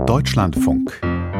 Deutschlandfunk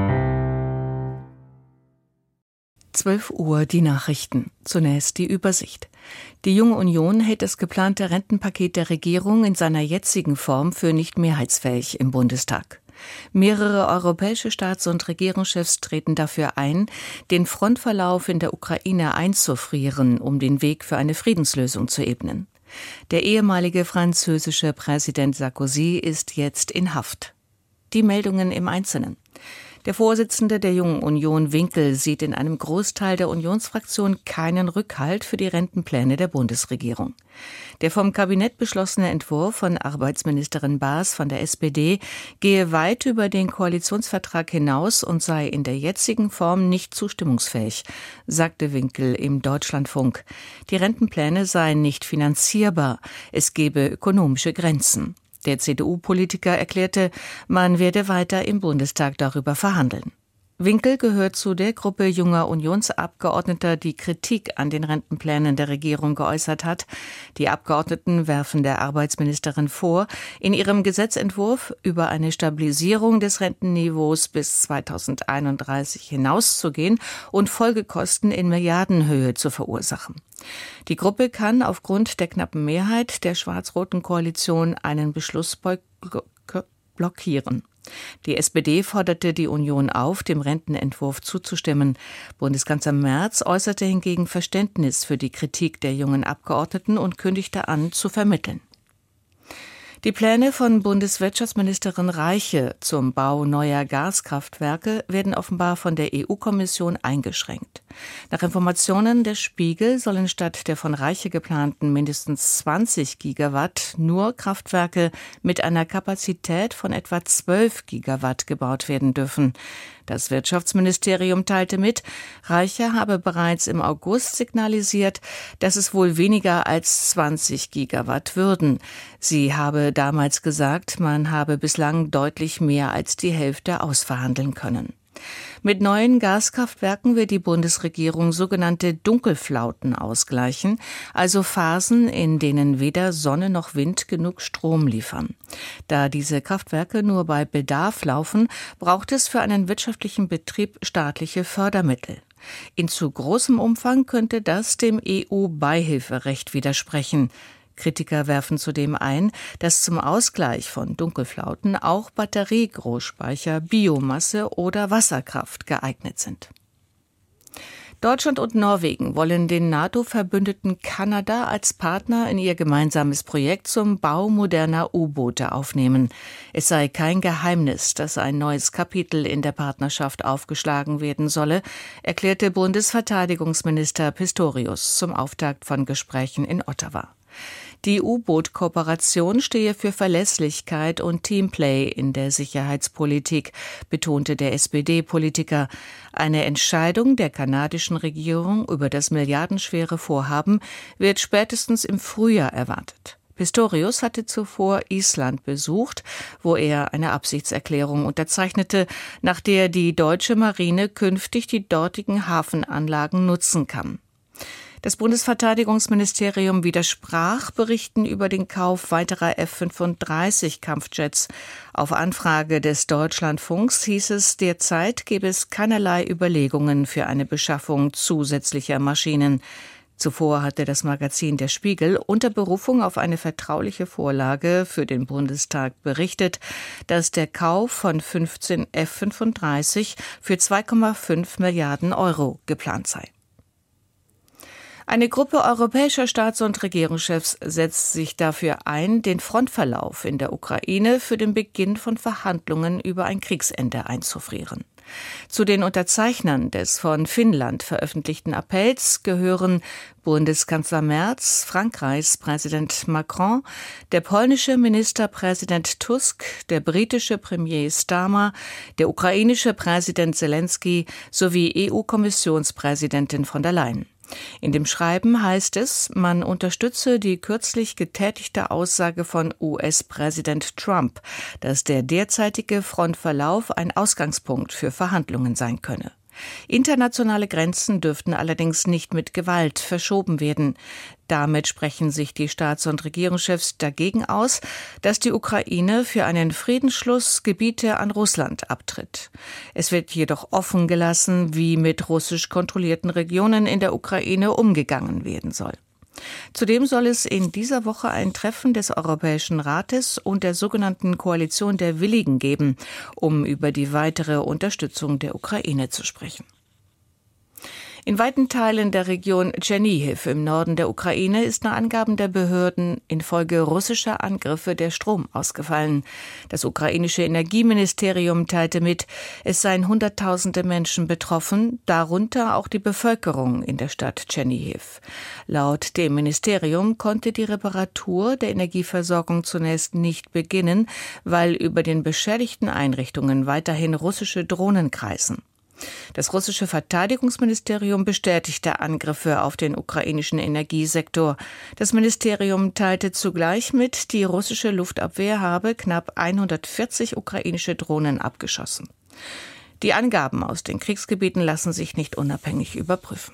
12 Uhr die Nachrichten. Zunächst die Übersicht. Die Junge Union hält das geplante Rentenpaket der Regierung in seiner jetzigen Form für nicht mehrheitsfähig im Bundestag. Mehrere europäische Staats- und Regierungschefs treten dafür ein, den Frontverlauf in der Ukraine einzufrieren, um den Weg für eine Friedenslösung zu ebnen. Der ehemalige französische Präsident Sarkozy ist jetzt in Haft. Die Meldungen im Einzelnen. Der Vorsitzende der Jungen Union, Winkel, sieht in einem Großteil der Unionsfraktion keinen Rückhalt für die Rentenpläne der Bundesregierung. Der vom Kabinett beschlossene Entwurf von Arbeitsministerin Baas von der SPD gehe weit über den Koalitionsvertrag hinaus und sei in der jetzigen Form nicht zustimmungsfähig, sagte Winkel im Deutschlandfunk. Die Rentenpläne seien nicht finanzierbar, es gebe ökonomische Grenzen. Der CDU-Politiker erklärte, man werde weiter im Bundestag darüber verhandeln. Winkel gehört zu der Gruppe junger Unionsabgeordneter, die Kritik an den Rentenplänen der Regierung geäußert hat. Die Abgeordneten werfen der Arbeitsministerin vor, in ihrem Gesetzentwurf über eine Stabilisierung des Rentenniveaus bis 2031 hinauszugehen und Folgekosten in Milliardenhöhe zu verursachen. Die Gruppe kann aufgrund der knappen Mehrheit der schwarz-roten Koalition einen Beschluss blockieren. Die SPD forderte die Union auf, dem Rentenentwurf zuzustimmen. Bundeskanzler Merz äußerte hingegen Verständnis für die Kritik der jungen Abgeordneten und kündigte an, zu vermitteln. Die Pläne von Bundeswirtschaftsministerin Reiche zum Bau neuer Gaskraftwerke werden offenbar von der EU-Kommission eingeschränkt. Nach Informationen des Spiegel sollen statt der von Reiche geplanten mindestens 20 Gigawatt nur Kraftwerke mit einer Kapazität von etwa 12 Gigawatt gebaut werden dürfen. Das Wirtschaftsministerium teilte mit, Reiche habe bereits im August signalisiert, dass es wohl weniger als 20 Gigawatt würden. Sie habe damals gesagt, man habe bislang deutlich mehr als die Hälfte ausverhandeln können. Mit neuen Gaskraftwerken wird die Bundesregierung sogenannte Dunkelflauten ausgleichen, also Phasen, in denen weder Sonne noch Wind genug Strom liefern. Da diese Kraftwerke nur bei Bedarf laufen, braucht es für einen wirtschaftlichen Betrieb staatliche Fördermittel. In zu großem Umfang könnte das dem EU-Beihilferecht widersprechen. Kritiker werfen zudem ein, dass zum Ausgleich von Dunkelflauten auch Batteriegroßspeicher, Biomasse oder Wasserkraft geeignet sind. Deutschland und Norwegen wollen den NATO-Verbündeten Kanada als Partner in ihr gemeinsames Projekt zum Bau moderner U-Boote aufnehmen. Es sei kein Geheimnis, dass ein neues Kapitel in der Partnerschaft aufgeschlagen werden solle, erklärte Bundesverteidigungsminister Pistorius zum Auftakt von Gesprächen in Ottawa. Die U-Boot-Kooperation stehe für Verlässlichkeit und Teamplay in der Sicherheitspolitik, betonte der SPD-Politiker. Eine Entscheidung der kanadischen Regierung über das milliardenschwere Vorhaben wird spätestens im Frühjahr erwartet. Pistorius hatte zuvor Island besucht, wo er eine Absichtserklärung unterzeichnete, nach der die deutsche Marine künftig die dortigen Hafenanlagen nutzen kann. Das Bundesverteidigungsministerium widersprach Berichten über den Kauf weiterer F-35-Kampfjets. Auf Anfrage des Deutschlandfunks hieß es, derzeit gebe es keinerlei Überlegungen für eine Beschaffung zusätzlicher Maschinen. Zuvor hatte das Magazin Der Spiegel unter Berufung auf eine vertrauliche Vorlage für den Bundestag berichtet, dass der Kauf von 15 F-35 für 2,5 Milliarden Euro geplant sei. Eine Gruppe europäischer Staats- und Regierungschefs setzt sich dafür ein, den Frontverlauf in der Ukraine für den Beginn von Verhandlungen über ein Kriegsende einzufrieren. Zu den Unterzeichnern des von Finnland veröffentlichten Appells gehören Bundeskanzler Merz, Frankreichs Präsident Macron, der polnische Ministerpräsident Tusk, der britische Premier Starmer, der ukrainische Präsident Zelensky sowie EU-Kommissionspräsidentin von der Leyen. In dem Schreiben heißt es, man unterstütze die kürzlich getätigte Aussage von US-Präsident Trump, dass der derzeitige Frontverlauf ein Ausgangspunkt für Verhandlungen sein könne. Internationale Grenzen dürften allerdings nicht mit Gewalt verschoben werden. Damit sprechen sich die Staats- und Regierungschefs dagegen aus, dass die Ukraine für einen Friedensschluss Gebiete an Russland abtritt. Es wird jedoch offen gelassen, wie mit russisch kontrollierten Regionen in der Ukraine umgegangen werden soll. Zudem soll es in dieser Woche ein Treffen des Europäischen Rates und der sogenannten Koalition der Willigen geben, um über die weitere Unterstützung der Ukraine zu sprechen. In weiten Teilen der Region Tschernihiw im Norden der Ukraine ist nach Angaben der Behörden infolge russischer Angriffe der Strom ausgefallen. Das ukrainische Energieministerium teilte mit, es seien Hunderttausende Menschen betroffen, darunter auch die Bevölkerung in der Stadt Tschernihiw. Laut dem Ministerium konnte die Reparatur der Energieversorgung zunächst nicht beginnen, weil über den beschädigten Einrichtungen weiterhin russische Drohnen kreisen. Das russische Verteidigungsministerium bestätigte Angriffe auf den ukrainischen Energiesektor. Das Ministerium teilte zugleich mit, die russische Luftabwehr habe knapp 140 ukrainische Drohnen abgeschossen. Die Angaben aus den Kriegsgebieten lassen sich nicht unabhängig überprüfen.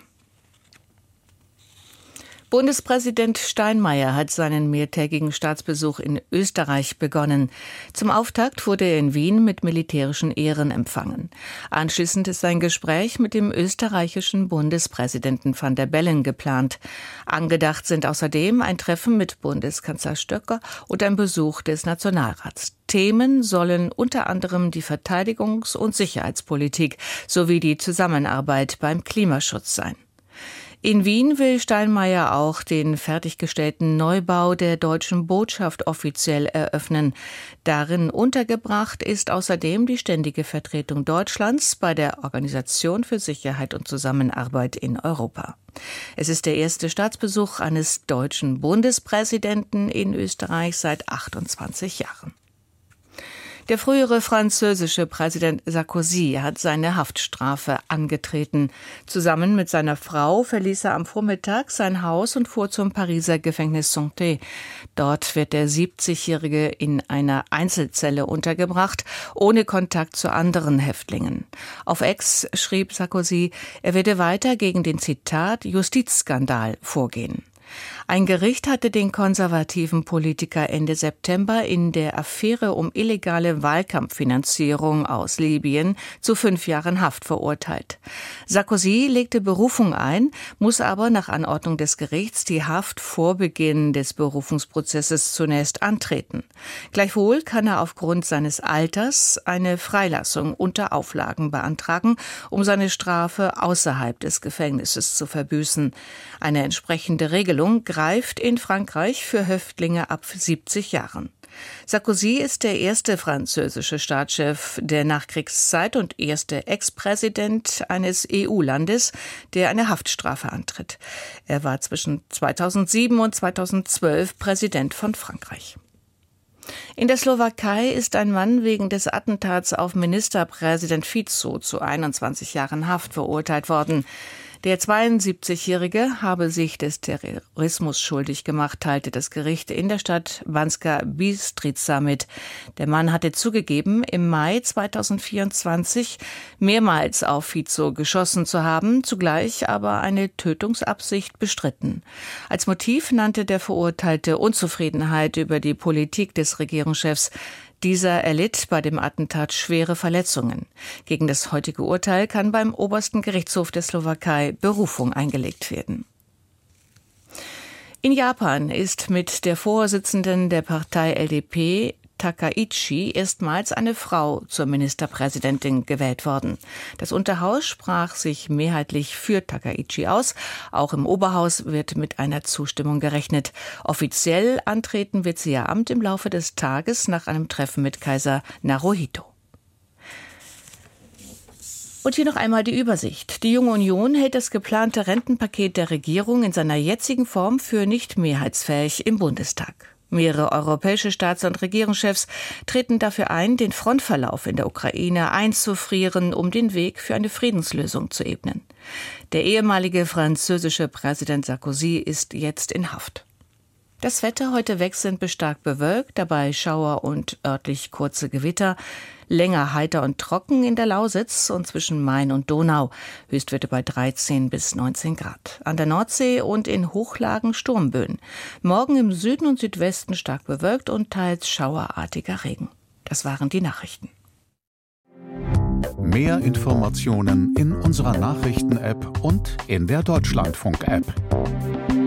Bundespräsident Steinmeier hat seinen mehrtägigen Staatsbesuch in Österreich begonnen. Zum Auftakt wurde er in Wien mit militärischen Ehren empfangen. Anschließend ist ein Gespräch mit dem österreichischen Bundespräsidenten Van der Bellen geplant. Angedacht sind außerdem ein Treffen mit Bundeskanzler Stöcker und ein Besuch des Nationalrats. Themen sollen unter anderem die Verteidigungs- und Sicherheitspolitik sowie die Zusammenarbeit beim Klimaschutz sein. In Wien will Steinmeier auch den fertiggestellten Neubau der Deutschen Botschaft offiziell eröffnen. Darin untergebracht ist außerdem die ständige Vertretung Deutschlands bei der Organisation für Sicherheit und Zusammenarbeit in Europa. Es ist der erste Staatsbesuch eines deutschen Bundespräsidenten in Österreich seit 28 Jahren. Der frühere französische Präsident Sarkozy hat seine Haftstrafe angetreten. Zusammen mit seiner Frau verließ er am Vormittag sein Haus und fuhr zum Pariser Gefängnis Santé. Dort wird der 70-Jährige in einer Einzelzelle untergebracht, ohne Kontakt zu anderen Häftlingen. Auf X schrieb Sarkozy, er werde weiter gegen den, Zitat, Justizskandal vorgehen. Ein Gericht hatte den konservativen Politiker Ende September in der Affäre um illegale Wahlkampffinanzierung aus Libyen zu 5 Jahren Haft verurteilt. Sarkozy legte Berufung ein, muss aber nach Anordnung des Gerichts die Haft vor Beginn des Berufungsprozesses zunächst antreten. Gleichwohl kann er aufgrund seines Alters eine Freilassung unter Auflagen beantragen, um seine Strafe außerhalb des Gefängnisses zu verbüßen. Eine entsprechende Regelung greift in Frankreich für Häftlinge ab 70 Jahren. Sarkozy ist der erste französische Staatschef der Nachkriegszeit und erste Ex-Präsident eines EU-Landes, der eine Haftstrafe antritt. Er war zwischen 2007 und 2012 Präsident von Frankreich. In der Slowakei ist ein Mann wegen des Attentats auf Ministerpräsident Fico zu 21 Jahren Haft verurteilt worden. Der 72-Jährige habe sich des Terrorismus schuldig gemacht, teilte das Gericht in der Stadt Banská Bystrica mit. Der Mann hatte zugegeben, im Mai 2024 mehrmals auf Fico geschossen zu haben, zugleich aber eine Tötungsabsicht bestritten. Als Motiv nannte der Verurteilte Unzufriedenheit über die Politik des Regierungschefs. Dieser erlitt bei dem Attentat schwere Verletzungen. Gegen das heutige Urteil kann beim obersten Gerichtshof der Slowakei Berufung eingelegt werden. In Japan ist mit der Vorsitzenden der Partei LDP Takaichi erstmals eine Frau zur Ministerpräsidentin gewählt worden. Das Unterhaus sprach sich mehrheitlich für Takaichi aus. Auch im Oberhaus wird mit einer Zustimmung gerechnet. Offiziell antreten wird sie ihr Amt im Laufe des Tages nach einem Treffen mit Kaiser Naruhito. Und hier noch einmal die Übersicht. Die Junge Union hält das geplante Rentenpaket der Regierung in seiner jetzigen Form für nicht mehrheitsfähig im Bundestag. Mehrere europäische Staats- und Regierungschefs treten dafür ein, den Frontverlauf in der Ukraine einzufrieren, um den Weg für eine Friedenslösung zu ebnen. Der ehemalige französische Präsident Sarkozy ist jetzt in Haft. Das Wetter heute wechselnd bis stark bewölkt, dabei Schauer und örtlich kurze Gewitter. Länger heiter und trocken in der Lausitz und zwischen Main und Donau. Höchstwerte bei 13 bis 19 Grad. An der Nordsee und in Hochlagen Sturmböen. Morgen im Süden und Südwesten stark bewölkt und teils schauerartiger Regen. Das waren die Nachrichten. Mehr Informationen in unserer Nachrichten-App und in der Deutschlandfunk-App.